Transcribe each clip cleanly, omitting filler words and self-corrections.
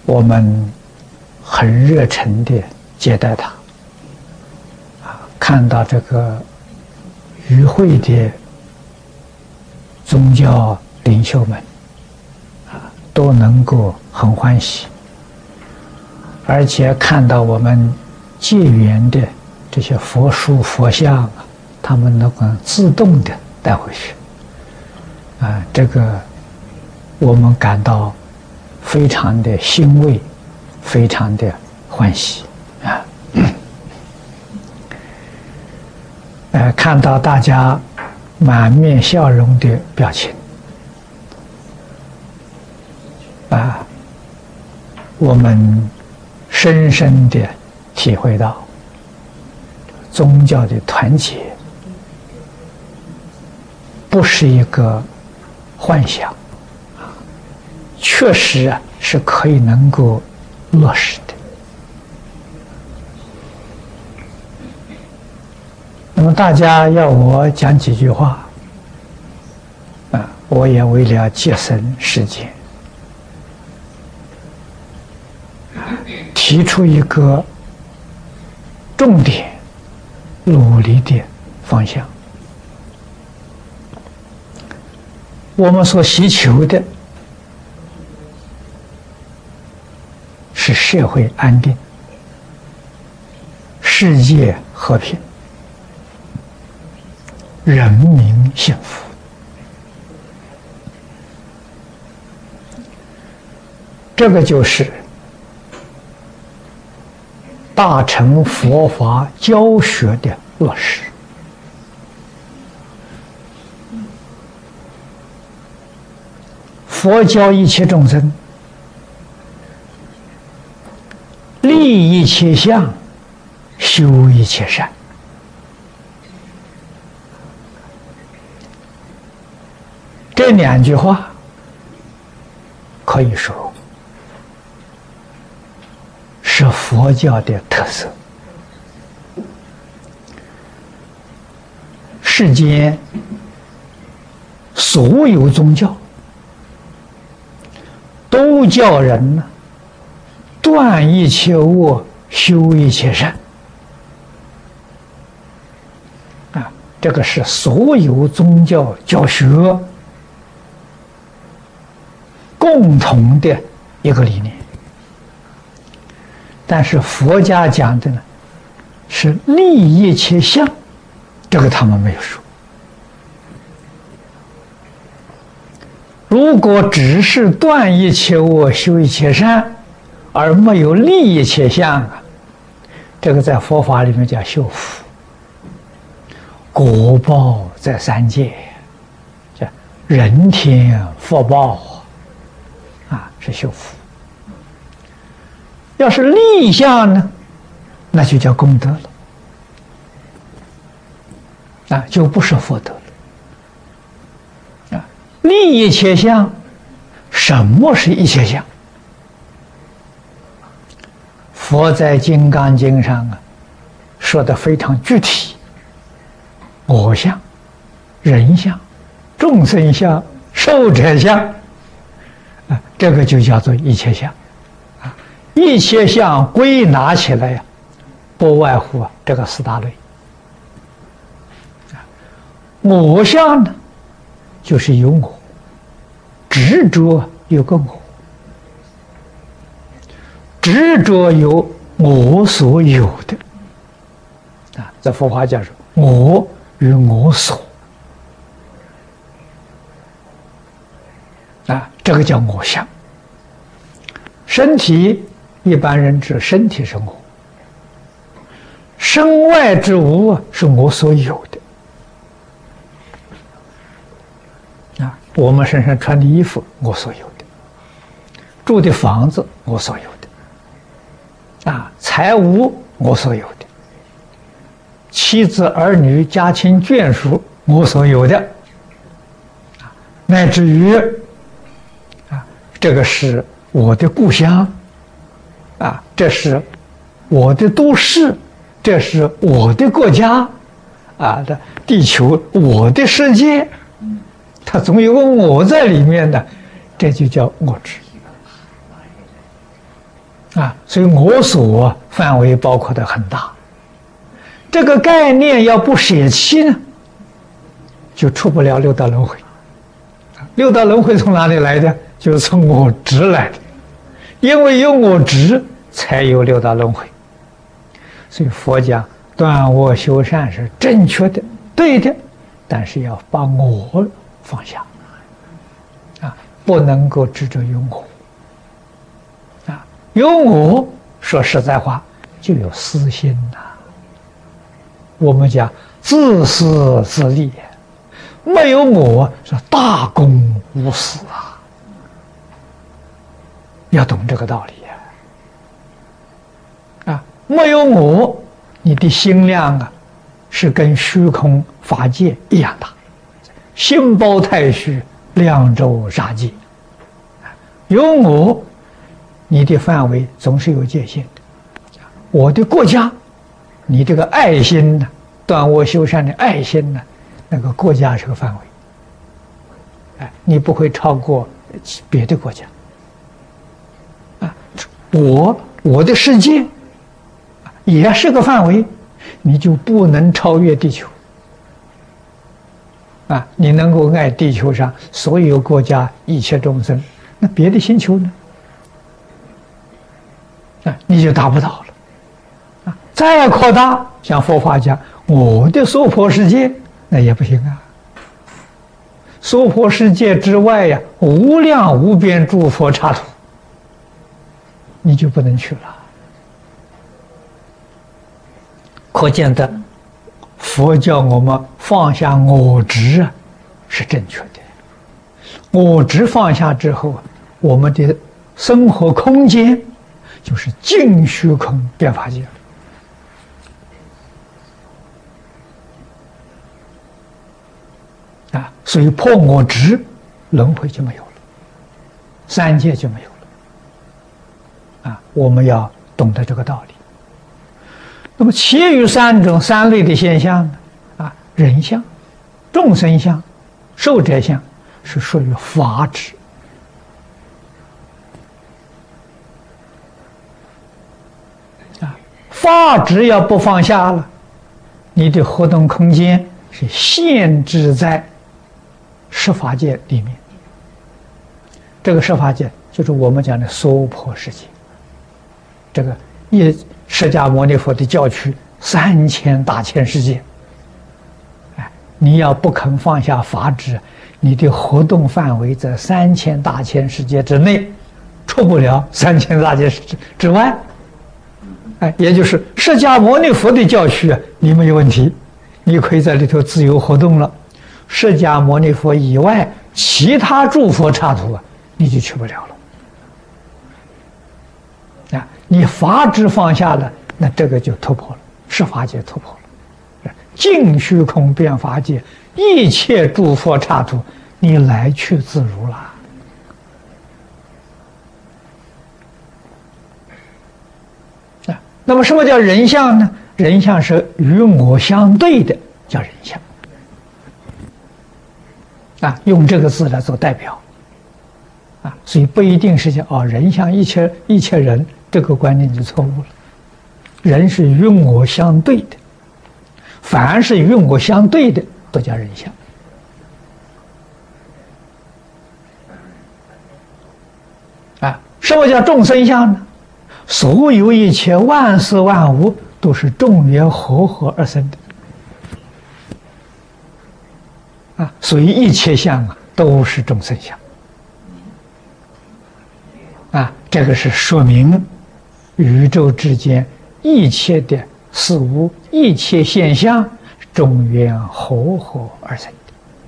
我们很热忱地接待他，看到这个与会的宗教领袖们都能够很欢喜，而且看到我们结缘的这些佛书佛像他们能够自动的带回去，这个我们感到非常的欣慰，非常的欢喜看到大家满面笑容的表情我们深深的体会到宗教的团结不是一个幻想，确实是可以能够落实的。那么大家要我讲几句话我也为了节省时间，提出一个重点努力的方向。我们所希求的是社会安定、世界和平、人民幸福。这个就是大乘佛法教学的落实。佛教一切众生，立一切相，修一切善。这两句话可以说是佛教的特色。世间所有宗教都叫人断一切恶，修一切善这个是所有宗教教学共同的一个理念。但是佛家讲的呢是立一切相，这个他们没有说。如果只是断一切恶，修一切善，而没有立一切相这个在佛法里面叫修福，果报在三界，叫人天福报是修福。要是立相呢，那就叫功德了就不是福德了立一切相，什么是一切相？佛在《金刚经》上说得非常具体，我相、人相、众生相、寿者相这个就叫做一切相一切相归纳起来不外乎这个四大类我相呢就是有我，执着有个我，执着有我所有的在佛法讲说我与我所这个叫我相。身体一般人指身体是我，身外之物是我所有的我们身上穿的衣服我所有的，住的房子我所有的财物我所有的，妻子儿女家亲眷属我所有的乃至于这个是我的故乡这是我的都市，这是我的国家的地球，我的世界它总有个我在里面的，这就叫我执所以我所范围包括的很大。这个概念要不舍弃呢，就出不了六道轮回。六道轮回从哪里来的？就是从我执来的，因为有我执，才有六道轮回。所以佛讲断我修善是正确的、对的，但是要把我放下，不能够执着有我。有我，说实在话，就有私心呐。我们讲自私自利，没有我是大公无私啊！要懂这个道理没有我，你的心量是跟虚空法界一样大，心包太虚，量周沙界。有我，你的范围总是有界限的。我的国家，你这个爱心呢，断我修善的爱心呢，那个国家是个范围，你不会超过别的国家。我的世界也是个范围，你就不能超越地球。你能够爱地球上所有国家一切众生，那别的星球呢？你就达不到了。再扩大，像佛法讲我的娑婆世界，那也不行啊。娑婆世界之外呀，无量无边诸佛刹土，你就不能去了。可见的，佛教我们放下我执是正确的。我执放下之后，我们的生活空间就是净虚空变法界。所以破我执，轮回就没有了，三界就没有了。我们要懂得这个道理。那么其余三类的现象呢？人相、众生相、寿者相是属于法执。法执要不放下了，你的活动空间是限制在十法界里面。这个十法界就是我们讲的娑婆世界。这个释迦牟尼佛的教区3000大千世界，你要不肯放下法执，你的活动范围在3000大千世界之内，出不了3000大千世界之外。也就是释迦牟尼佛的教区你没有问题，你可以在里头自由活动了。释迦牟尼佛以外，其他诸佛刹土你就去不了了。你法执放下了，那这个就突破了，十法界突破了，净虚空变法界，一切诸佛刹土，你来去自如了。那么什么叫人相呢？人相是与我相对的，叫人相。用这个字来做代表。所以不一定是讲人相一切人，这个观念就错误了。人是与我相对的，凡是与我相对的都叫人相。什么叫众生相呢？所有一切万事万物都是众缘和合而生的。所以一切相都是众生相。这个是说明宇宙之间一切的事物、一切现象，众缘和合而生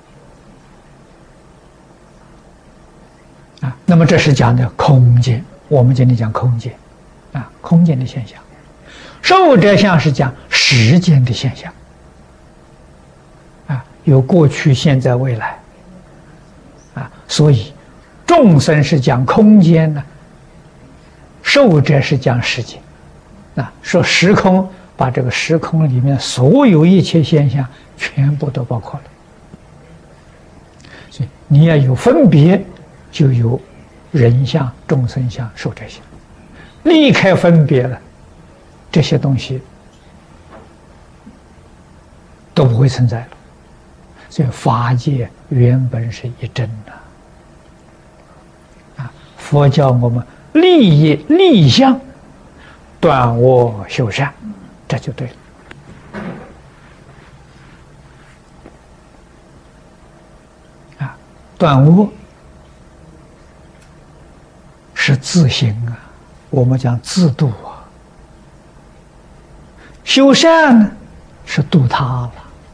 的。那么这是讲的空间，我们今天讲空间，空间的现象。寿者相是讲时间的现象，有过去、现在、未来。所以众生是讲空间呢，寿者是讲时间。说时空，把这个时空里面所有一切现象全部都包括了。所以你要有分别，就有人相、众生相、寿者相。 离开分别了，这些东西都不会存在了。所以法界原本是一真的啊！佛教我们立业立相，断恶修善，这就对了。啊，断恶是自行啊，我们讲自度啊；修善呢，是度他了。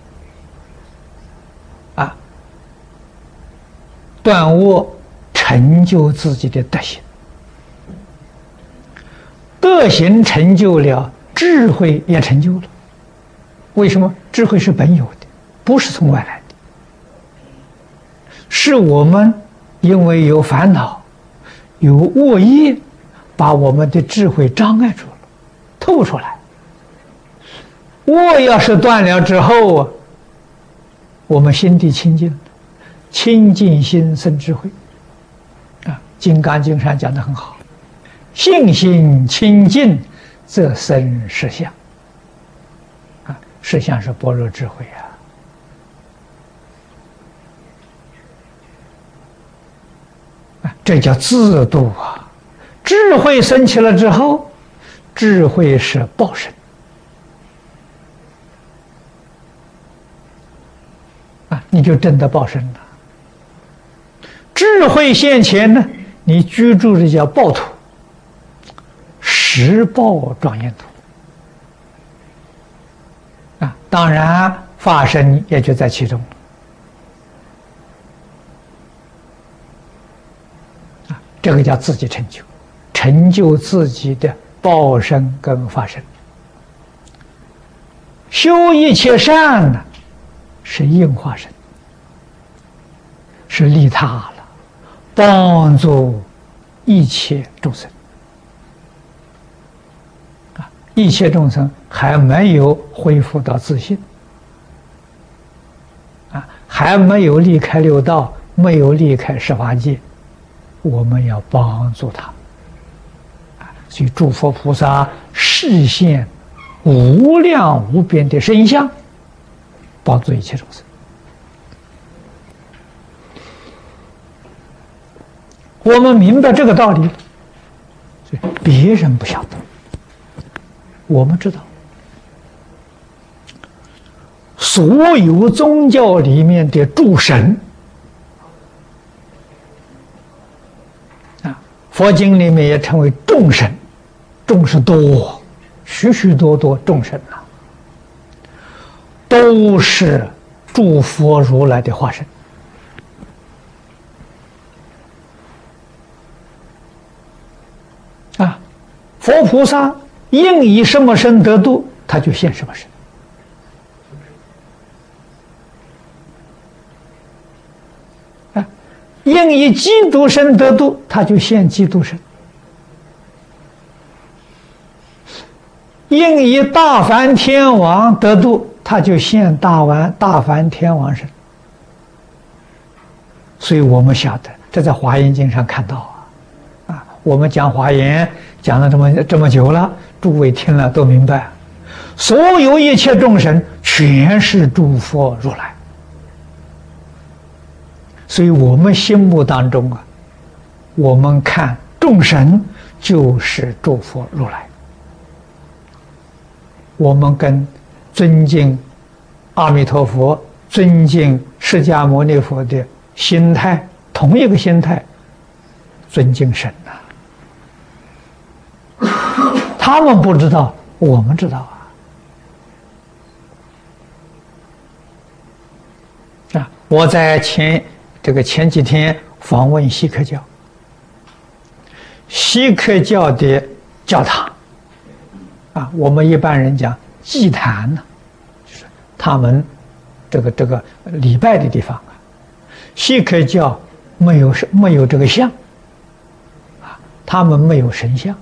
啊，断恶成就自己的德行，德行成就了，智慧也成就了。为什么？智慧是本有的，不是从外来的，是我们因为有烦恼、有恶业，把我们的智慧障碍住了，透不出来。恶要是断了之后啊，我们心地清净，清净心生智慧啊，《金刚经》上讲得很好，信心清净则生实相啊，实相是般若智慧啊，这叫自度啊。智慧升起了之后，智慧是报身啊，你就真的报身了。智慧现前呢，你居住的叫报土，实报庄严土啊。当然，法身也就在其中啊。这个叫自己成就，成就自己的报身跟法身。修一切善呢，是应化身，是利他了，帮助一切众生啊！一切众生还没有恢复到自信啊，还没有离开六道，没有离开十法界，我们要帮助他啊！所以诸佛菩萨示现无量无边的身相，帮助一切众生。我们明白这个道理，所以别人不晓得，我们知道。所有宗教里面的诸神啊，佛经里面也称为众神，众是多，许许多多众神啊，都是诸佛如来的化身。啊，佛菩萨应以什么身得度，他就现什么身。啊，应以基督身得度，他就现基督身。应以大梵天王得度，他就现大梵天王身。所以我们晓得，这在《华严经》上看到啊。我们讲华严讲了这么久了，诸位听了都明白，所有一切众生全是诸佛如来。所以我们心目当中啊，我们看众神就是诸佛如来。我们跟尊敬阿弥陀佛、尊敬释迦牟尼佛的心态同一个心态，尊敬神呐。他们不知道，我们知道啊！我在前几天访问锡克教，锡克教的教堂啊，我们一般人讲祭坛呢，就是他们这个礼拜的地方啊。锡克教没有这个像啊，他们没有神像。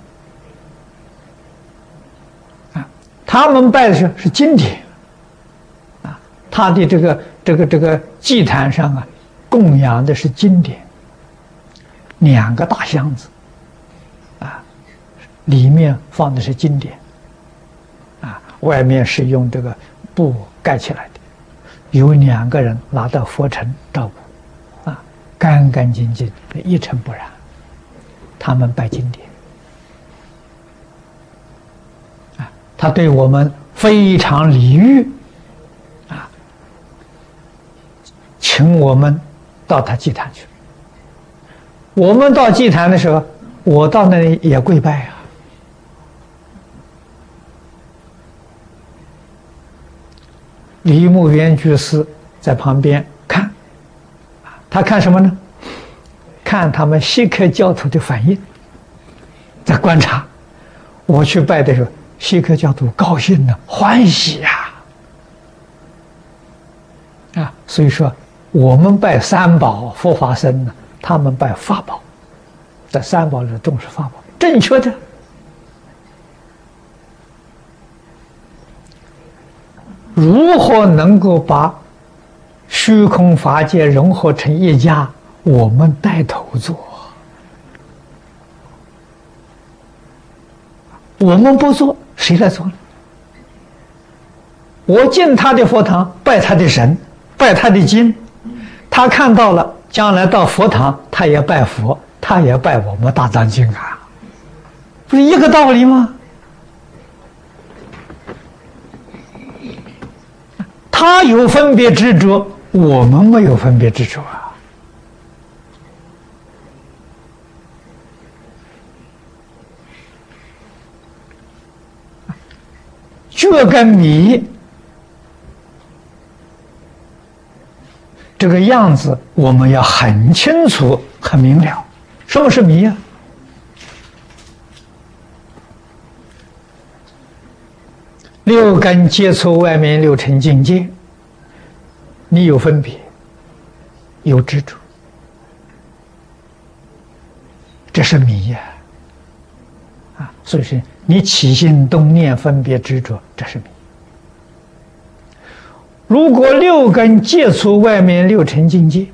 他们拜的是经典啊，他的这个祭坛上啊，供养的是经典，2个大箱子啊， 里面放的是经典，外面是用这个布盖起来的，有2个人拿到佛尘照顾，干干净净，一尘不染。他们拜经典，他对我们非常礼遇，请我们到他祭坛去。我们到祭坛的时候，我到那里也跪拜啊。李牧原居士在旁边看，他看什么呢？看他们锡克教徒的反应，在观察。我去拜的时候，锡克教徒高兴了，欢喜呀！所以说我们拜三宝佛法僧呢，他们拜法宝，在三宝里重视法宝，正确的。如何能够把虚空法界融合成一家？我们带头做，我们不做，谁来做呢？我进他的佛堂，拜他的神，拜他的经，他看到了，将来到佛堂，他也拜佛，他也拜我们大藏经啊，不是一个道理吗？他有分别执着，我们没有分别执着啊。这个米这个样子，我们要很清楚、很明了。什么是迷呀？六根接触外面六尘境界，你有分别，有执着，这是迷呀！所以说你起心动念分别执着，这是迷。如果六根接触外面六尘境界，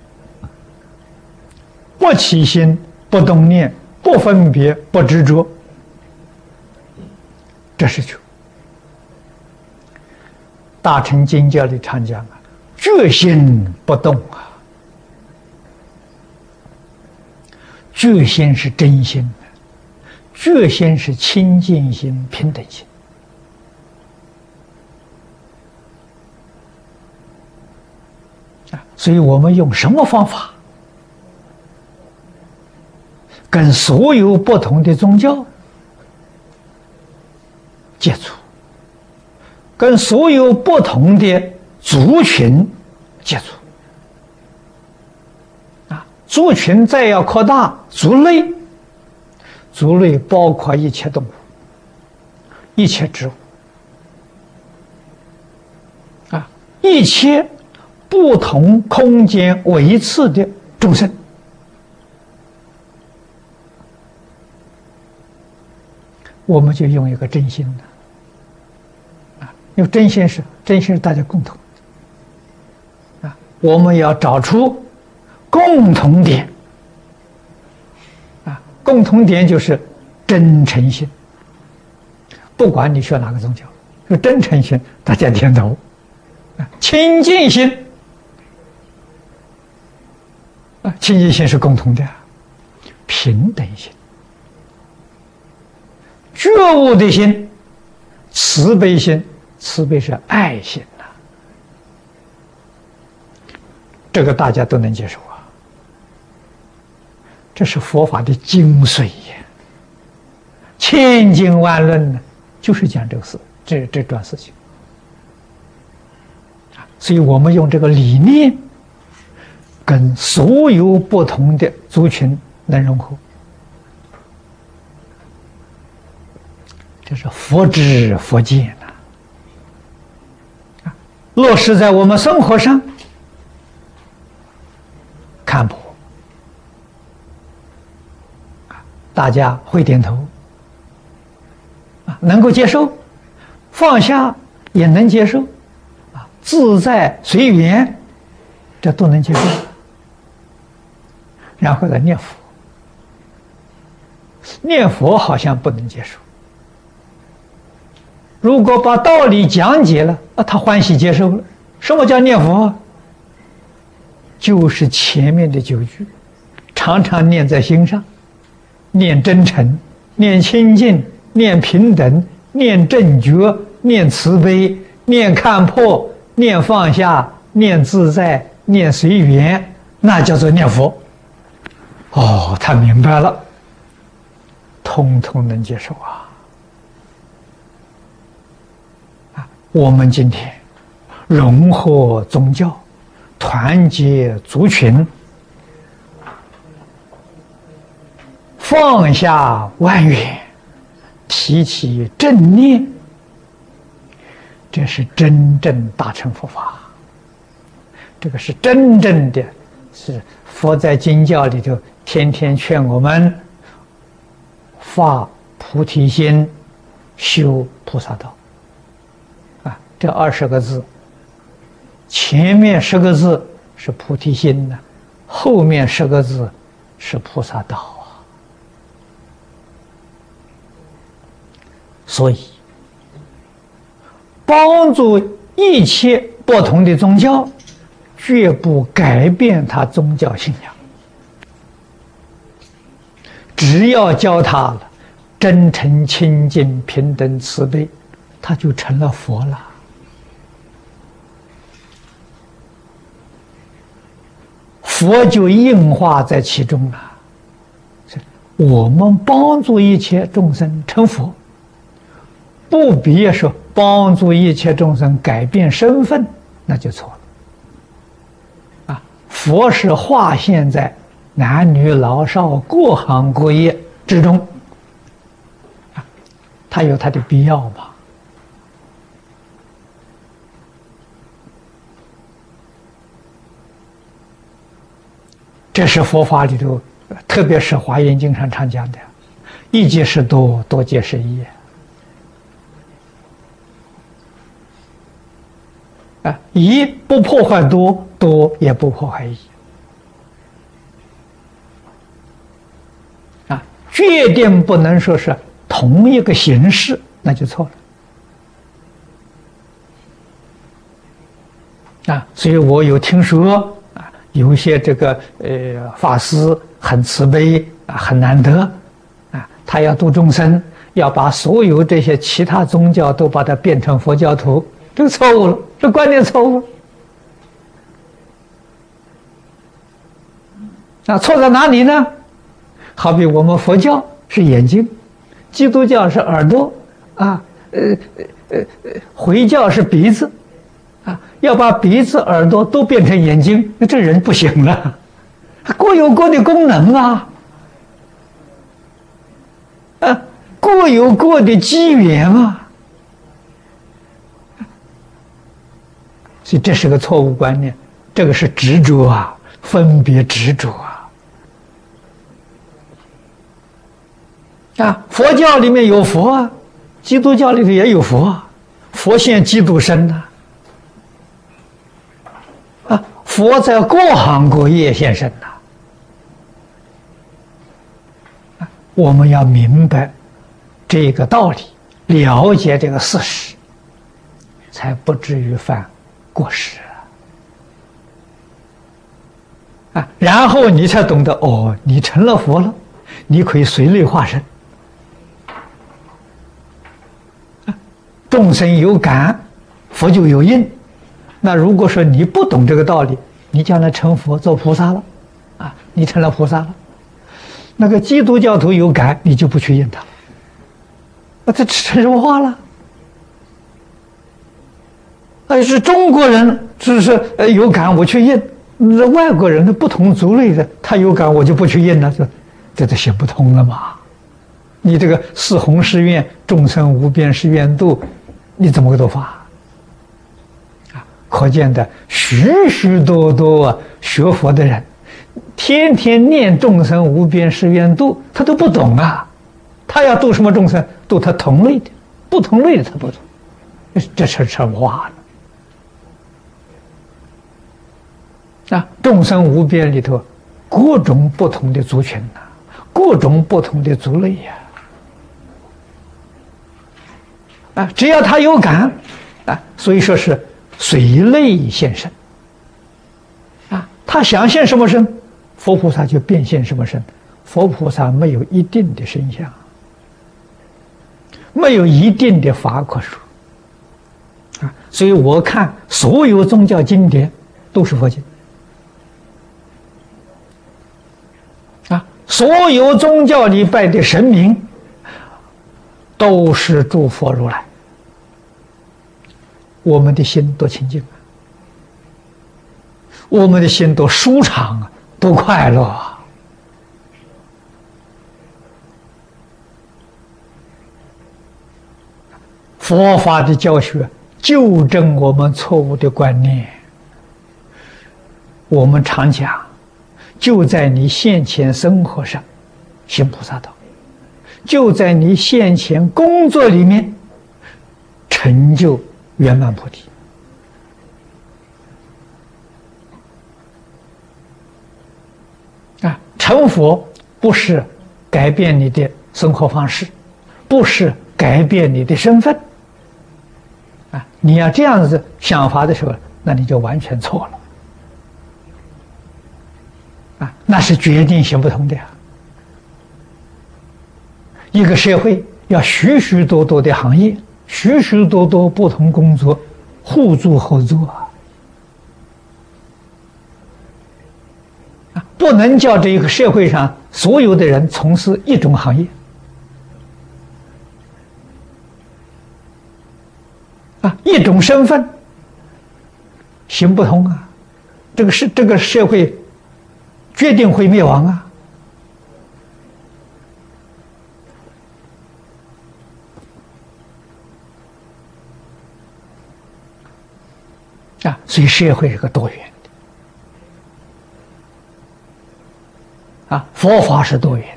不起心不动念不分别不执着，这是觉。大乘经教里常讲觉心不动觉心是真心，觉心是清净心、平等心。所以我们用什么方法，跟所有不同的宗教接触，跟所有不同的族群接触。族群再要扩大，族类，族类包括一切动物、一切植物，一切不同空间维次的众生，我们就用一个真心的，因为真心是大家共同的，我们要找出共同点，共同点就是真诚心。不管你学哪个宗教，就真诚心，大家点头；清净心，清净心是共同的，平等心，觉悟的心，慈悲心，慈悲是爱心呐，这个大家都能接受啊。这是佛法的精髓呀，千经万论呢，就是讲这个事，这段事情。所以我们用这个理念，跟所有不同的族群能融合，这是佛知佛见呐。落实在我们生活上，看破。大家会点头，能够接受，放下也能接受，自在随缘，这都能接受。然后再念佛， 念佛好像不能接受。如果把道理讲解了，他欢喜接受了。什么叫念佛？就是前面的9句，常常念在心上，念真诚，念清净，念平等，念正觉，念慈悲，念看破，念放下，念自在，念随缘，那叫做念佛。哦，他明白了，通通能接受啊！我们今天融合宗教，团结族群，放下万缘，提起正念，这是真正大乘佛法。这个是真正的，是佛在经教里头天天劝我们发菩提心，修菩萨道。这20个字，前面10个字是菩提心呢，后面10个字是菩萨道啊。所以，帮助一切不同的宗教，绝不改变他宗教信仰。只要教他了真诚、清净、平等、慈悲，他就成了佛了。佛就应化在其中了。我们帮助一切众生成佛，不必说帮助一切众生改变身份，那就错了。佛是化现在男女老少各行各业之中，他有他的必要嘛。这是佛法里头，特别是《华严经》上常讲的“一即是多，多即是一”。一不破坏多，多也不破坏一。决定不能说是同一个形式，那就错了。所以我有听说。有一些这个法师很慈悲很难得他要度众生，要把所有这些其他宗教都把它变成佛教徒，这个错误了，这观念错误。错在哪里呢？好比我们佛教是眼睛，基督教是耳朵回教是鼻子。要把鼻子、耳朵都变成眼睛，那这人不行了。各有各的功能各有各的机缘所以这是个错误观念，这个是执着分别执着佛教里面有佛基督教里头也有佛佛现基督身佛在各行各业现身我们要明白这个道理，了解这个事实，才不至于犯过失然后你才懂得你成了佛了，你可以随类化身众生有感，佛就有应。那如果说你不懂这个道理，你将来成佛做菩萨了你成了菩萨了，那个基督教徒有感，你就不去应他了，这成什么话了？是中国人只是有感我去应，那外国人的不同族类的他有感我就不去应了，这都行不通了嘛。你这个四弘誓愿众生无边誓愿度，你怎么个做法可见的许许多多学佛的人天天念众生无边誓愿度，他都不懂他要度什么众生？度他同类的，不同类的他不懂，这是什么话呢？众生无边里头各种不同的族群各种不同的族类呀。只要他有感，所以说是随类现身。他想现什么身，佛菩萨就变现什么身。佛菩萨没有一定的身相，没有一定的法可说。所以我看所有宗教经典都是佛经。所有宗教礼拜的神明都是诸佛如来。我们的心多清净啊，我们的心多舒畅啊，多快乐啊！佛法的教学纠正我们错误的观念。我们常讲，就在你现前生活上行菩萨道，就在你现前工作里面成就圆满菩提。成佛不是改变你的生活方式，不是改变你的身份。你要这样子想法的时候，那你就完全错了。那是决定行不通的呀。一个社会要许许多多的行业，许许多多不同工作互助合作不能叫这个社会上所有的人从事一种行业一种身份行不通啊！这个社会决定会灭亡所以社会是个多元的佛法是多元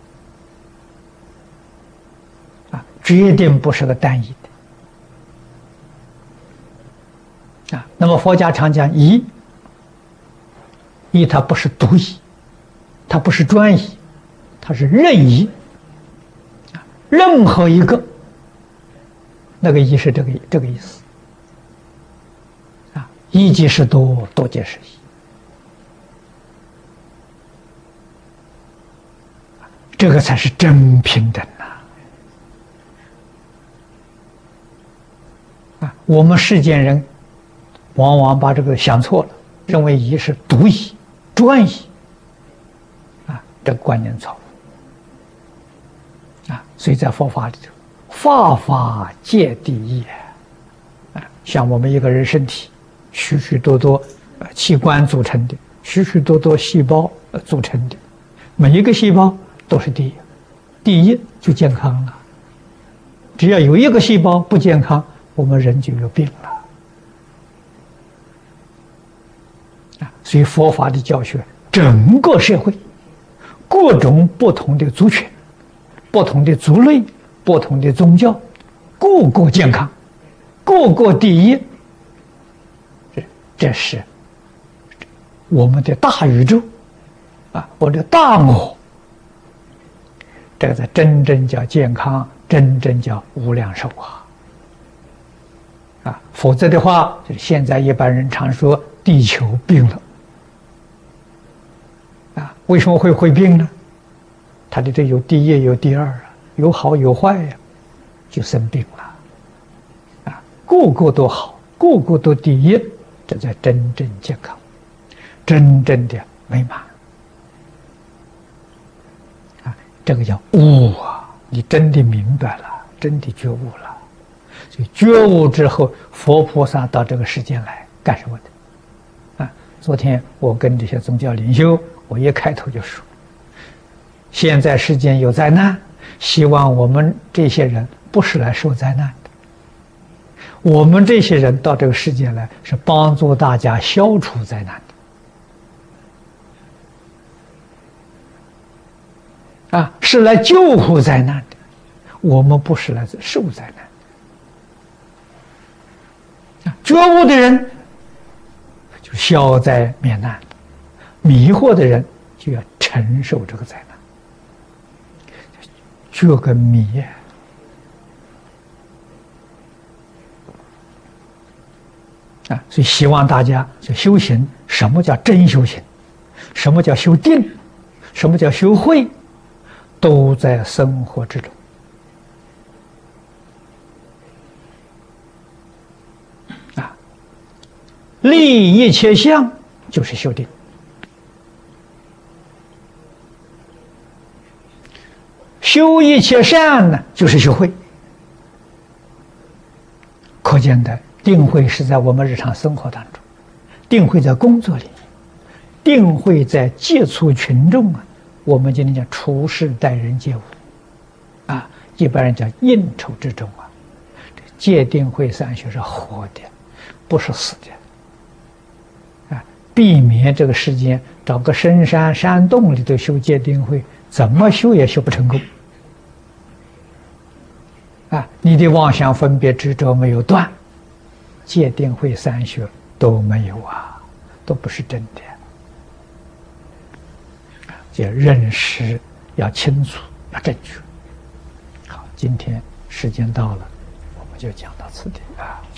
的决定不是个单一的那么佛家常讲义它不是独义，它不是专义，它是任义任何一个那个义是这个意思一即是多，多即是一。这个才是真平等我们世间人往往把这个想错了，认为义是独义、专义这个观念错误所以在佛法里头，法法皆第一像我们一个人身体许许多多器官组成的，许许多多细胞组成的，每一个细胞都是第一，第一就健康了。只要有一个细胞不健康，我们人就有病了所以佛法的教学，整个社会各种不同的族群、不同的族类、不同的宗教，个个健康，个个第一。这是我们的大宇宙我的大我，这个才真正叫健康，真正叫无量寿否则的话，就是现在一般人常说地球病了为什么会病呢？它的这有第一有第二有好有坏就生病了个个都好，个个都第一，这才真正健康，真正的美满这个叫悟你真的明白了，真的觉悟了。所以觉悟之后，佛菩萨到这个世间来干什么的昨天我跟这些宗教领袖，我一开头就说，现在世间有灾难，希望我们这些人不是来受灾难的，我们这些人到这个世界来是帮助大家消除灾难的是来救护灾难的，我们不是来受灾难的觉悟的人就消灾免难，迷惑的人就要承受这个灾觉个迷啊！所以希望大家就修行，什么叫真修行？什么叫修定？什么叫修慧？都在生活之中啊！立一切相就是修定，修一切善呢，就是修慧。可见的定慧是在我们日常生活当中，定慧在工作里，定慧在接触群众啊。我们今天讲处事待人接物啊，一般人讲应酬之中啊，戒定慧三学是活的，不是死的啊。避免这个世间找个深山山洞里头修戒定慧，怎么修也修不成功啊！你的妄想分别执着没有断，戒定慧三学都没有啊，都不是真的。这认识要清楚，要正确。好，今天时间到了，我们就讲到此地啊。